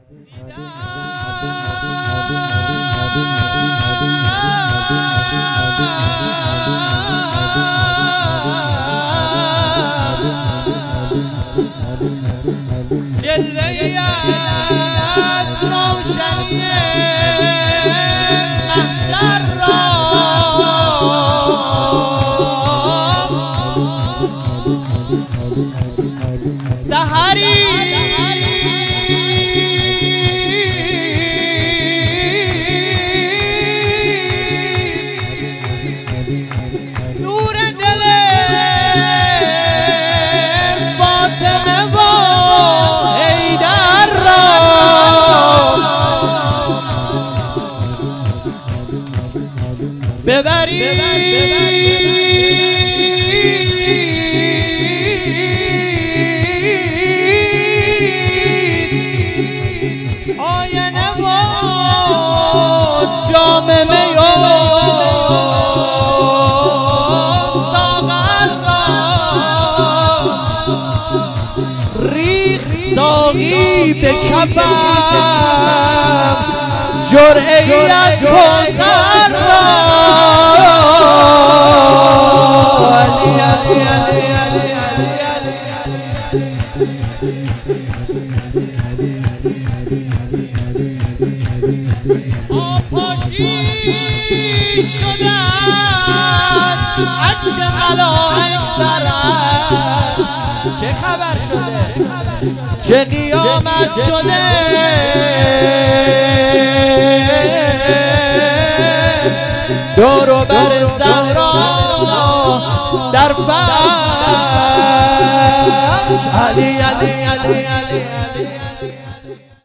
جلوه‌ای از روشنی محشر را سحری نور دل فاطمه و حیدر را ببری آینه و جام می و ساغر را ریخت ساقی به کفم جرعه ای از کوثر را علی علی علی علی علی آبپاشی شده است اشک ملائک برش چه خبر شده چه قیامت شده دور و بر زهرا در فرش علی علی علی علی علی